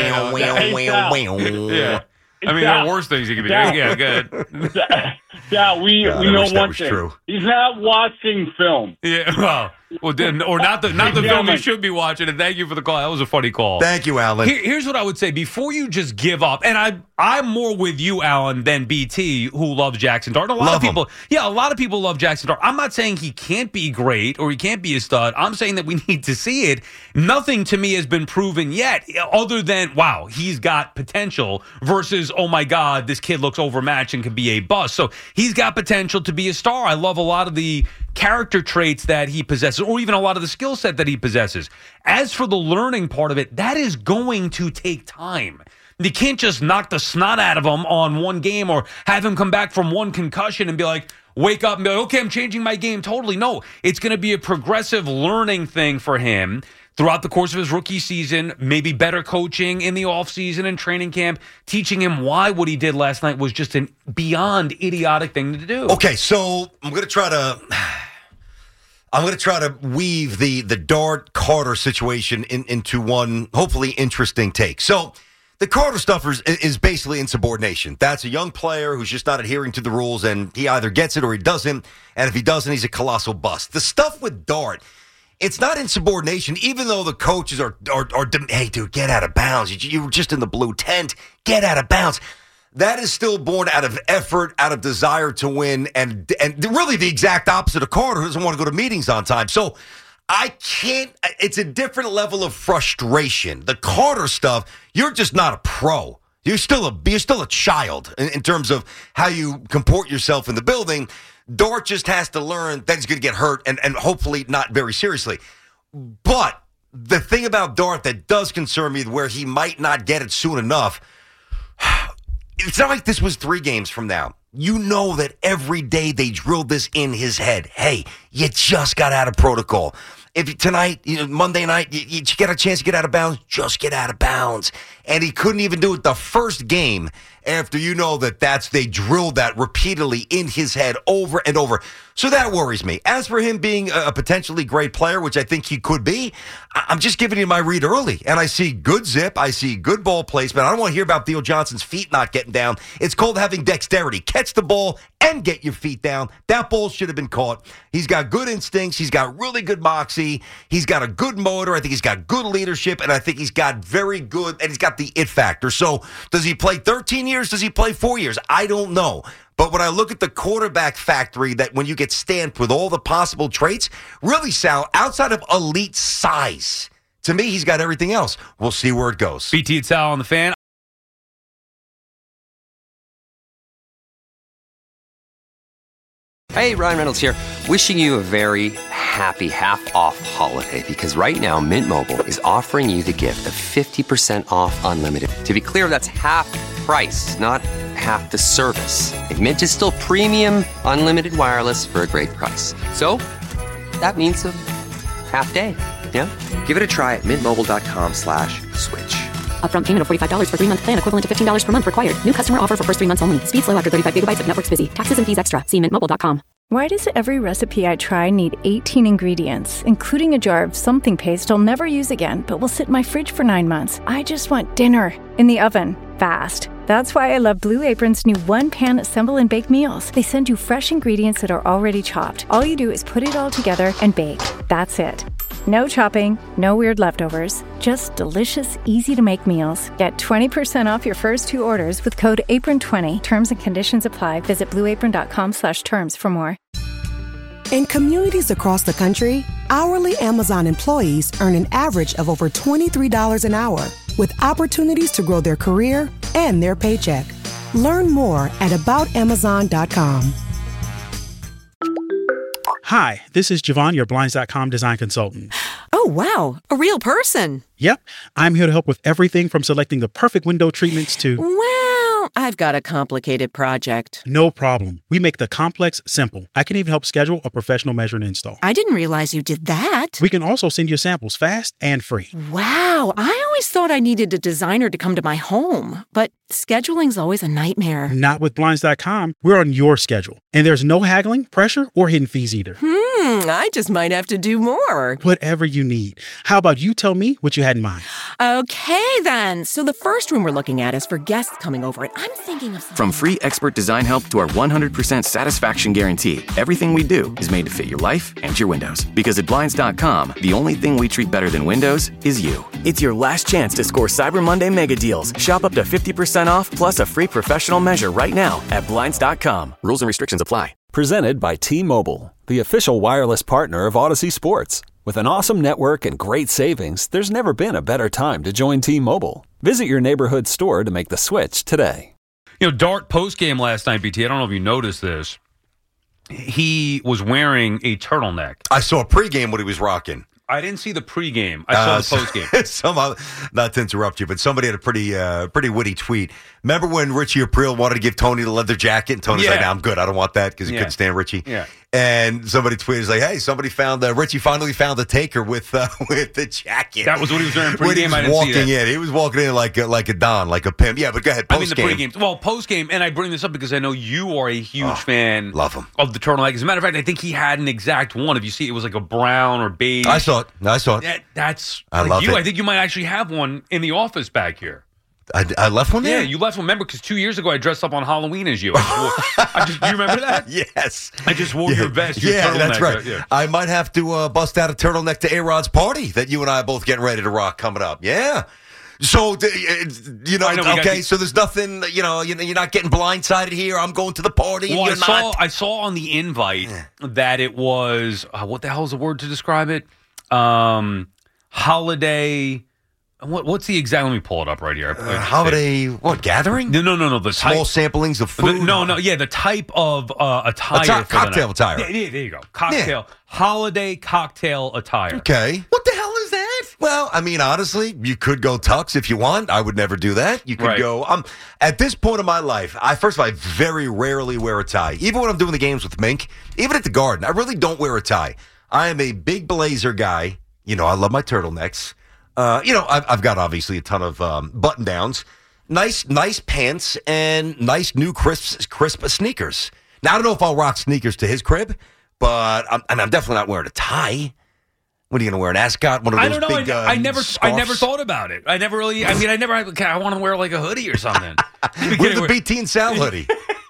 ahead. Yeah. I mean, there are worse things you could be
Sal.
doing. Yeah, good.
Sal, we,
God,
we
I
know
wish that
one
was
thing.
true.
He's not watching film.
Yeah, well, well, then, or not the not the
Hey,
film you
gentlemen.
should be watching. And thank you for the call. That was a funny call.
Thank you, Alan.
Here- here's what I would say before you just give up. And I, I'm more with you, Alan, than B T, who loves Jackson Dart. A lot
Love
of people, yeah, a lot of people love Jackson Dart. I'm not saying he can't be great or he can't be a stud. I'm saying that we need to see it. Nothing to me has been proven yet, other than wow, he's got potential. Versus, oh my God, this kid looks overmatched and can be a bust. So he's got potential to be a star. I love a lot of the character traits that he possesses, or even a lot of the skill set that he possesses. As for the learning part of it, that is going to take time. You can't just knock the snot out of him on one game or have him come back from one concussion and be like, wake up and be like, okay, I'm changing my game totally. No, it's going to be a progressive learning thing for him throughout the course of his rookie season, maybe better coaching in the offseason and training camp, teaching him why what he did last night was just a beyond idiotic thing to do.
Okay, so I'm going to try to I'm going to try to weave the the Dart Carter situation in, into one hopefully interesting take. So the Carter stuff is, is basically insubordination. That's a young player who's just not adhering to the rules, and he either gets it or he doesn't. And if he doesn't, he's a colossal bust. The stuff with Dart, it's not insubordination, even though the coaches are, are, are hey, dude, get out of bounds. You, you were just in the blue tent. Get out of bounds. That is still born out of effort, out of desire to win, and and really the exact opposite of Carter, who doesn't want to go to meetings on time. So I can't, it's a different level of frustration. The Carter stuff, you're just not a pro. You're still a, you're still a child in, in terms of how you comport yourself in the building. Dart just has to learn that he's going to get hurt and, and hopefully not very seriously. But the thing about Dart that does concern me, where he might not get it soon enough, it's not like this was three games from now. You know that every day they drilled this in his head. Hey, you just got out of protocol. If you, tonight, you know, Monday night, you, you get a chance to get out of bounds, just get out of bounds. And he couldn't even do it the first game after you know that that's they drilled that repeatedly in his head over and over. So that worries me. As for him being a potentially great player, which I think he could be, I'm just giving you my read early. And I see good zip. I see good ball placement. I don't want to hear about Theo Johnson's feet not getting down. It's called having dexterity. Catch the ball and get your feet down. That ball should have been caught. He's got good instincts. He's got really good moxie. He's got a good motor. I think he's got good leadership. And I think he's got very good, and he's got the it factor. So does he play thirteen years? Does he play four years? I don't know. But when I look at the quarterback factory, that when you get stamped with all the possible traits, really, Sal, outside of elite size, to me, he's got everything else. We'll see where it goes.
B T and Sal on the Fan.
Hey, Ryan Reynolds here. Wishing you a very happy half-off holiday, because right now Mint Mobile is offering you the gift of fifty percent off unlimited. To be clear, that's half price, not half the service. And Mint is still premium unlimited wireless for a great price. So that means a half day, yeah? Give it a try at mintmobile.com slash switch.
Upfront payment of forty-five dollars for three-month plan, equivalent to fifteen dollars per month required. New customer offer for first three months only. Speed slow after thirty-five gigabytes if network's busy. Taxes and fees extra. See mint mobile dot com.
Why does every recipe I try need eighteen ingredients, including a jar of something paste I'll never use again, but will sit in my fridge for nine months? I just want dinner in the oven, fast. That's why I love Blue Apron's new one-pan assemble and bake meals. They send you fresh ingredients that are already chopped. All you do is put it all together and bake. That's it. No chopping, no weird leftovers, just delicious, easy-to-make meals. Get twenty percent off your first two orders with code apron twenty. Terms and conditions apply. Visit blueapron.com slash terms for more.
In communities across the country, hourly Amazon employees earn an average of over twenty-three dollars an hour, with opportunities to grow their career and their paycheck. Learn more at about amazon dot com.
Hi, this is Javon, your Blinds dot com design consultant.
Oh, wow. A real person.
Yep. I'm here to help with everything from selecting the perfect window treatments to...
Well, I've got a complicated project.
No problem. We make the complex simple. I can even help schedule a professional measure and install.
I didn't realize you did that.
We can also send you samples fast and free.
Wow. I always thought I needed a designer to come to my home, but scheduling's always a nightmare.
Not with Blinds dot com. We're on your schedule. And there's no haggling, pressure, or hidden fees either.
Hmm, I just might have to do more.
Whatever you need. How about you tell me what you had in mind?
Okay, then. So the first room we're looking at is for guests coming over, and I'm thinking of something.
From free expert design help to our one hundred percent satisfaction guarantee, everything we do is made to fit your life and your windows. Because at Blinds dot com, the only thing we treat better than windows is you. It's your last chance to score Cyber Monday mega deals. Shop up to fifty percent off plus a free professional measure right now at Blinds dot com. Rules and restrictions apply.
Presented by T-Mobile, the official wireless partner of Odyssey Sports. With an awesome network and great savings, there's never been a better time to join T-Mobile. Visit your neighborhood store to make the switch today.
You know, Dart postgame last night, B T, I don't know if you noticed this. He was wearing a turtleneck.
I saw a pregame what he was rocking.
I didn't see the pregame. I saw
uh,
the postgame.
Some, not to interrupt you, but somebody had a pretty uh, pretty witty tweet. Remember when Richie Aprile wanted to give Tony the leather jacket? And Tony's
yeah.
like, no, I'm good. I don't want that because he
yeah.
couldn't stand Richie.
Yeah.
And somebody tweeted like, "Hey, somebody found uh, Richie finally found the taker with uh, with the jacket."
That was what he was wearing
when he
pregame.
was
I didn't
walking
see that.
in. He was walking in like a, like a don, like a pimp. Yeah, but go ahead.
I mean, the
Post-game.
pregame. Well, postgame, and I bring this up because I know you are a huge
Oh,
fan
love him.
of the turtleneck. As a matter of fact, I think he had an exact one. If you see, it was like a brown or beige.
I saw it. I saw it.
That, that's
I
like
love
you.
it.
I think you might actually have one in the office back here.
I, I left one there?
Yeah, you left one. Remember, because two years ago I dressed up on Halloween as you. I just wore, I just, do you remember that?
Yes.
I just wore
yeah.
your vest, your
yeah,
turtleneck.
that's right.
Uh, yeah.
I might have to uh, bust out a turtleneck to A-Rod's party that you and I are both getting ready to rock coming up. Yeah. So, d- you know,
I know, we got
okay,
the-
so there's nothing, you know, you- you're not getting blindsided here. I'm going to the party and
Well, I
you're
saw,
not.
I saw on the invite that it was, uh, what the hell is the word to describe it? Um, holiday. What, what's the exact? Let me pull it up right here.
Uh, holiday, what, gathering?
No, no, no, no. The
Small
type,
samplings of
the-
food?
no, no, yeah, the type of uh, attire.
Attire-
for the
cocktail
night.
attire.
Yeah, yeah, there you go. Cocktail. Holiday cocktail attire.
Okay. What the hell is that? Well, I mean, honestly, you could go tux if you want. I would never do that. You could
Right.
go. Um, at this point in my life, I first of all, I very rarely wear a tie. Even when I'm doing the games with Mink, even at the Garden, I really don't wear a tie. I am a big blazer guy. You know, I love my turtlenecks. Uh, you know, I've, I've got obviously a ton of um, button downs, nice, nice pants, and nice new crisp, crisp sneakers. Now, I don't know if I'll rock sneakers to his crib, but I'm, and I'm definitely not wearing a tie. What are you going to wear? An ascot? One of those
I don't know.
big,
I,
uh,
I never, I
scarves?
never thought about it. I never really. I mean, I never. I want to wear like a hoodie or something.
Wear the B-Teen Sal hoodie.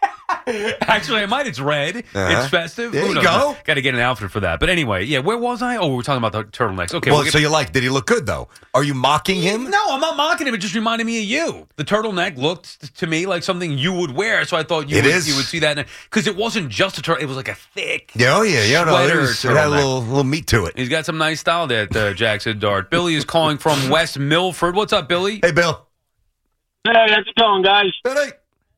Actually, I might. It's red.
Uh-huh.
It's festive.
There
Who
you
knows?
go.
Got to get an outfit for that. But anyway, yeah. Where was I? Oh, we were talking about the turtlenecks. Okay.
Well,
we'll get-
so you like? Did he look good though? Are you mocking him?
No, I'm not mocking him. It just reminded me of you. The turtleneck looked to me like something you would wear, so I thought you
It
would,
is.
you would see that because it wasn't just a turtle. It was like a thick.
Yeah, oh yeah, yeah. No, it,
sweater
was, it had a
turtleneck.
little, little meat to it.
He's got some nice style there, uh, Jackson Dart. Billy is calling from West Milford. What's up, Billy?
Hey, Bill.
Hey, how's it going, guys?
Billy.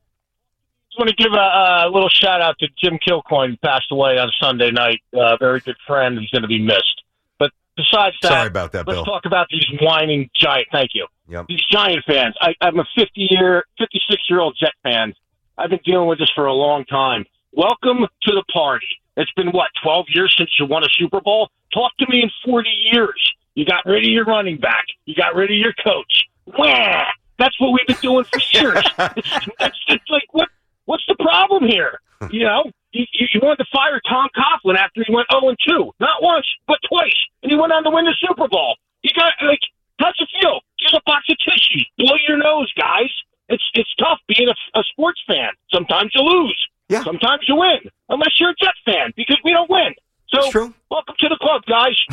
Just want to give a, a little shout out to Jim Kilcoyne, who passed away on Sunday night. Uh, very good friend. He's going to be missed. But besides that,
Sorry about that,
let's
Bill.
talk about these whining giant. Thank you.
Yep.
These Giant fans. I, I'm a fifty-year, fifty-six-year-old Jet fan. I've been dealing with this for a long time. Welcome to the party. It's been, what, twelve years since you won a Super Bowl? Talk to me in forty years. You got rid of your running back. You got rid of your coach. Wah! That's what we've been doing for years. it's, it's, it's like, what? What's the problem here? You know, you, you you wanted to fire Tom Coughlin after he went oh and two. Not once, but twice. And he went on to win the Super Bowl. You got, like, how's it feel? Here's a box of tissues. Blow your nose, guys. It's it's tough being a, a sports fan. Sometimes you lose.
Yeah.
Sometimes you win. Unless you're a Jet fan, because we don't win. So,
That's true.
welcome to the club,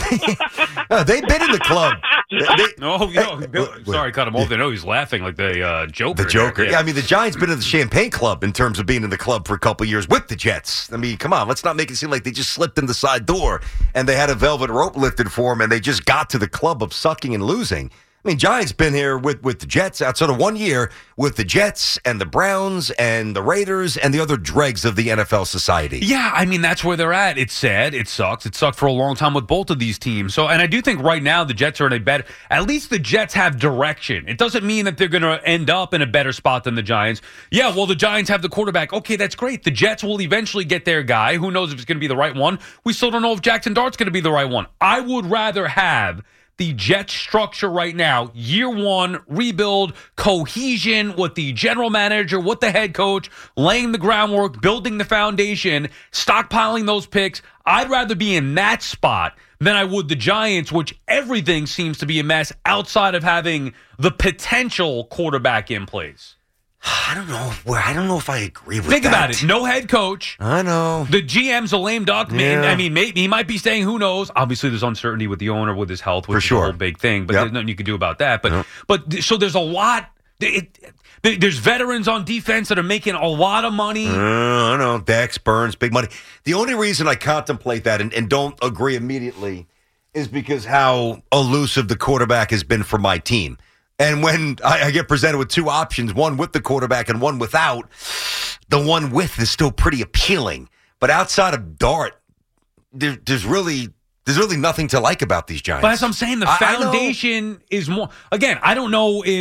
guys.
Uh, they've been in the club. They- they-
Oh, you know, Bill, sorry, cut him off. I know he's laughing like the uh, Joker.
The Joker.
there.
Yeah. I mean, the Giants been in the Champagne Club in terms of being in the club for a couple years with the Jets. I mean, come on, let's not make it seem like they just slipped in the side door and they had a velvet rope lifted for them and they just got to the club of sucking and losing. I mean, Giants been here with, with the Jets outside of one year with the Jets and the Browns and the Raiders and the other dregs of the N F L society.
Yeah, I mean, that's where they're at. It's sad. It sucks. It sucked for a long time with both of these teams. So, and I do think right now the Jets are in a better, at least the Jets have direction. It doesn't mean that they're going to end up in a better spot than the Giants. Yeah, well, the Giants have the quarterback. Okay, that's great. The Jets will eventually get their guy. Who knows if it's going to be the right one? We still don't know if Jackson Dart's going to be the right one. I would rather have the Jets structure right now, year one, rebuild, cohesion with the general manager, with the head coach, laying the groundwork, building the foundation, stockpiling those picks. I'd rather be in that spot than I would the Giants, which everything seems to be a mess outside of having the potential quarterback in place.
I don't know. Where I don't know if I agree with
Think
that.
about it. No head coach.
I know.
The G M's a lame duck. Man,
Yeah.
I mean, maybe he might be staying. Who knows? Obviously, there's uncertainty with the owner, with his health, which
For
is
sure.
a whole big thing. But
Yep.
there's nothing you can do about that. But
Yep.
but so there's a lot. It, it, there's veterans on defense that are making a lot of money.
Uh, I know. Dax, Burns, big money. The only reason I contemplate that and, and don't agree immediately is because how elusive the quarterback has been for my team. And when I, I get presented with two options, one with the quarterback and one without, the one with is still pretty appealing. But outside of Dart, there, there's really there's really nothing to like about these Giants.
But as I'm saying, the
I- I know.
foundation is more. Again, I don't know if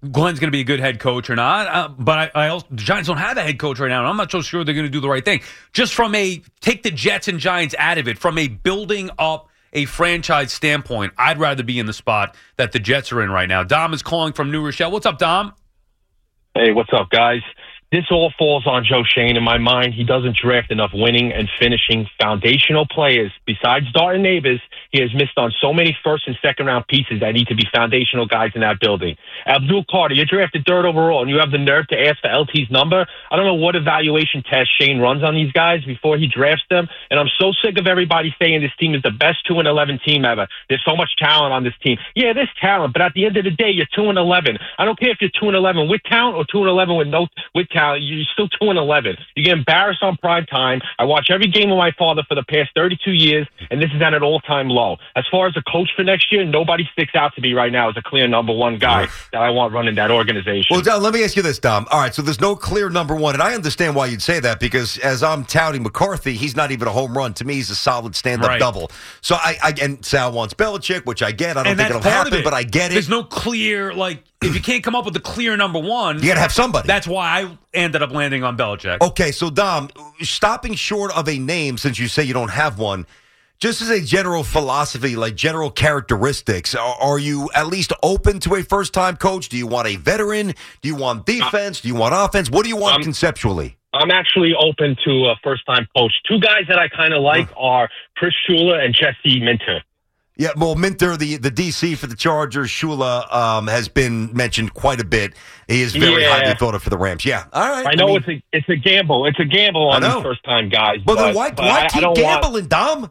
Glenn's going to be a good head coach or not. Uh, but I, I also, the Giants don't have a head coach right now, and I'm not so sure they're going to do the right thing. Just from a, take the Jets and Giants out of it, from a building up a franchise standpoint, I'd rather be in the spot that the Jets are in right now. Dom is calling from New Rochelle. What's up, Dom?
Hey, what's up, guys? This all falls on Joe Schoen in my mind. He doesn't draft enough winning and finishing foundational players. Besides Darton Neighbors, he has missed on so many first and second round pieces that need to be foundational guys in that building. Abdul Carter, you're drafted third overall, and you have the nerve to ask for L T's number. I don't know what evaluation test Shane runs on these guys before he drafts them, and I'm so sick of everybody saying this team is the best two and eleven team ever. There's so much talent on this team. Yeah, there's talent, but at the end of the day, you're two and eleven. I don't care if you're two and eleven with talent or two and eleven with no with talent. You're still two and eleven. You get embarrassed on prime time. I watch every game of my father for the past thirty-two years, and this is at an all-time low. As far as a coach for next year, nobody sticks out to me right now as a clear number one guy that I want running that organization.
Well, Don, let me ask you this, Dom. All right, so there's no clear number one, and I understand why you'd say that because as I'm touting McCarthy, he's not even a home run. To me, he's a solid stand-up
Right.
double. So I, I and Sal wants Belichick, which I get. I don't
And
think
that's
it'll
part of
happen,
it.
but I get it.
There's no clear, like, if you can't come up with the clear number one,
You gotta have somebody.
That's why I ended up landing on Belichick.
Okay, so Dom, stopping short of a name, since you say you don't have one, just as a general philosophy, like general characteristics, are, are you at least open to a first-time coach? Do you want a veteran? Do you want defense? Do you want offense? What do you want
Um,
conceptually?
I'm actually open to a first-time coach. Two guys that I kind of like are Chris Shula and Jesse Minter.
Yeah, well, Minter, the, the D C for the Chargers, Shula um, has been mentioned quite a bit. He is very
Yeah.
highly thought of for the Rams. Yeah, all right.
I know
mean,
it's a it's a gamble. It's a gamble on
I know.
these first-time guys.
Well,
but,
then why,
but
why
I, I
keep
don't want-
gambling, Dom?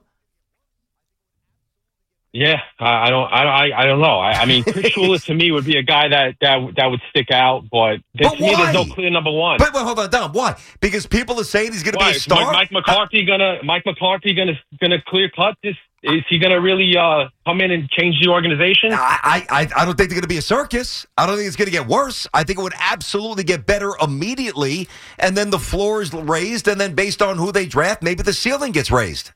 Yeah, I I don't, I, I, I don't know. I, I mean, Chris Shula to me would be a guy that that that would stick out, but, there,
But
to me, there's no
why?
clear number one.
But, but hold on, Dom. Why? Because people are saying he's going to be
Why?
a star?
Mike McCarthy gonna Mike McCarthy gonna gonna clear cut this? Is he gonna really uh, come in and change the organization?
I, I, I don't think they're going to be a circus. I don't think it's going to get worse. I think it would absolutely get better immediately, and then the floor is raised, and then based on who they draft, maybe the ceiling gets raised.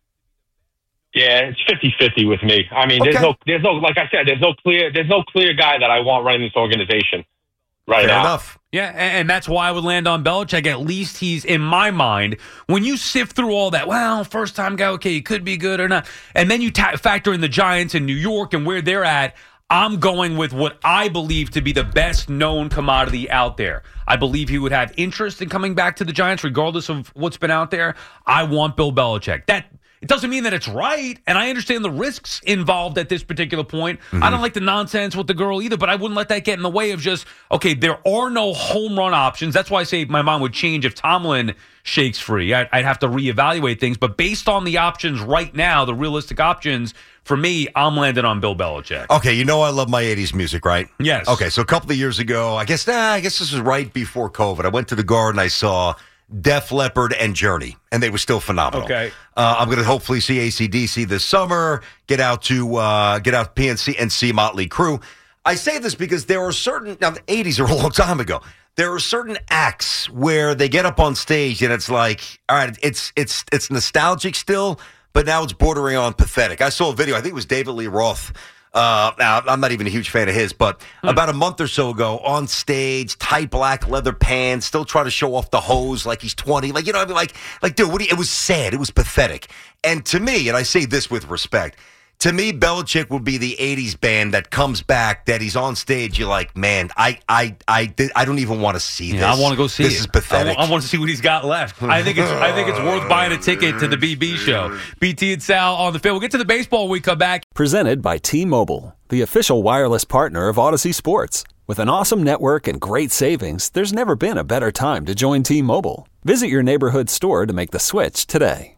Yeah, it's fifty-fifty with me. I mean, there's
Okay.
no, there's no, like I said, there's no clear, there's no clear guy that I want running this organization right
Fair
now.
enough. Yeah, and, and that's why I would land on Belichick. At least he's, in my mind, when you sift through all that, well, first time guy, okay, he could be good or not. And then you ta- factor in the Giants in New York and where they're at. I'm going with what I believe to be the best known commodity out there. I believe he would have interest in coming back to the Giants, regardless of what's been out there. I want Bill Belichick. That It doesn't mean that it's right, and I understand the risks involved at this particular point.
Mm-hmm.
I don't like the nonsense with the girl either, but I wouldn't let that get in the way of just, okay, there are no home run options. That's why I say my mind would change if Tomlin shakes free. I'd, I'd have to reevaluate things, but based on the options right now, the realistic options, for me, I'm landing on Bill Belichick.
Okay, you know I love my eighties music, right?
Yes.
Okay, so a couple of years ago, I guess, nah, I guess this was right before COVID. I went to the Garden, I saw Def Leppard and Journey, and they were still phenomenal.
Okay.
Uh, I'm going to hopefully see A C D C this summer, get out to uh, get out to P N C and see Motley Crue. I say this because there are certain, now the eighties are a long time ago, there are certain acts where they get up on stage and it's like, all right, it's it's it's nostalgic still, but now it's bordering on pathetic. I saw a video, I think it was David Lee Roth. Uh, now, I'm not even a huge fan of his, but
Hmm.
about a month or so ago, on stage, tight black leather pants, still trying to show off the hose like he's twenty. Like, you know what I mean? Like, like dude, what do you, it was sad. It was pathetic. And to me, and I say this with respect, to me, Belichick would be the eighties band that comes back, that he's on stage. You're like, man, I I, I, I don't even want to see
Yeah,
this.
I want to go see
this
it.
is pathetic.
I, wa- I want to see what he's got left. I think it's I think it's worth buying a ticket to the B B show. B T and Sal on the field. We'll get to the baseball when we come back.
Presented by T-Mobile, the official wireless partner of Odyssey Sports. With an awesome network and great savings, there's never been a better time to join T-Mobile. Visit your neighborhood store to make the switch today.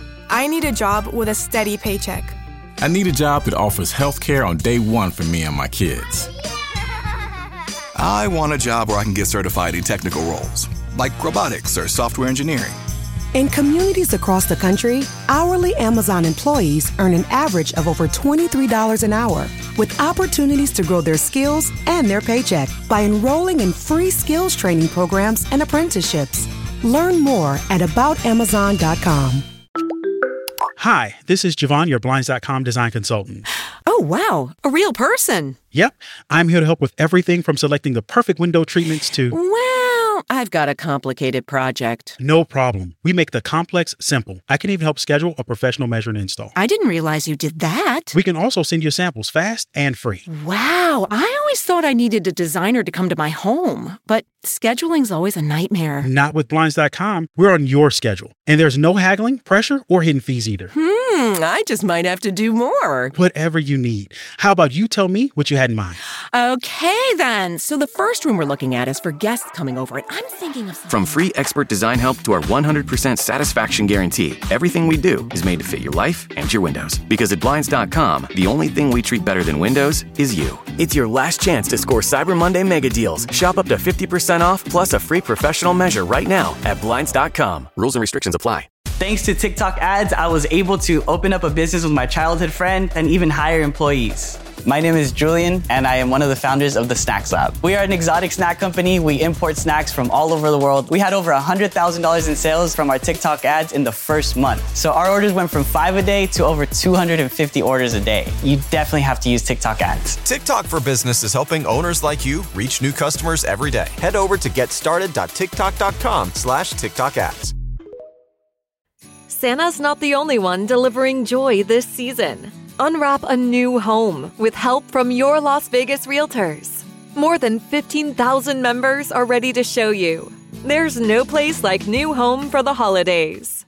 I need a job with a steady paycheck.
I need a job that offers health care on day one for me and my kids.
I want a job where I can get certified in technical roles, like robotics or software engineering.
In communities across the country, hourly Amazon employees earn an average of over twenty-three dollars an hour, with opportunities to grow their skills and their paycheck by enrolling in free skills training programs and apprenticeships. Learn more at about amazon dot com.
Hi, this is Javon, your Blinds dot com design consultant.
Oh, wow. A real person.
Yep. I'm here to help with everything from selecting the perfect window treatments to...
Well, I've got a complicated project.
No problem. We make the complex simple. I can even help schedule a professional measure and install.
I didn't realize you did that.
We can also send you samples fast and free.
Wow. I always thought I needed a designer to come to my home, but scheduling's always a nightmare.
Not with Blinds dot com. We're on your schedule. And there's no haggling, pressure, or hidden fees either.
Hmm, I just might have to do more.
Whatever you need. How about you tell me what you had in mind?
Okay, then. So the first room we're looking at is for guests coming over, and I'm thinking of...
From free expert design help to our one hundred percent satisfaction guarantee, everything we do is made to fit your life and your windows. Because at Blinds dot com, the only thing we treat better than windows is you. It's your last chance to score Cyber Monday mega deals. Shop up to fifty percent off plus a free professional measure right now at Blinds dot com. Rules and restrictions apply.
Thanks to TikTok ads, I was able to open up a business with my childhood friend and even hire employees. My name is Julian, and I am one of the founders of the Snacks Lab. We are an exotic snack company. We import snacks from all over the world. We had over one hundred thousand dollars in sales from our TikTok ads in the first month. So our orders went from five a day to over two hundred fifty orders a day. You definitely have to use TikTok ads.
TikTok for Business is helping owners like you reach new customers every day. Head over to getstarted.tiktok.com slash TikTok ads.
Santa's not the only one delivering joy this season. Unwrap a new home with help from your Las Vegas realtors. More than fifteen thousand members are ready to show you. There's no place like new home for the holidays.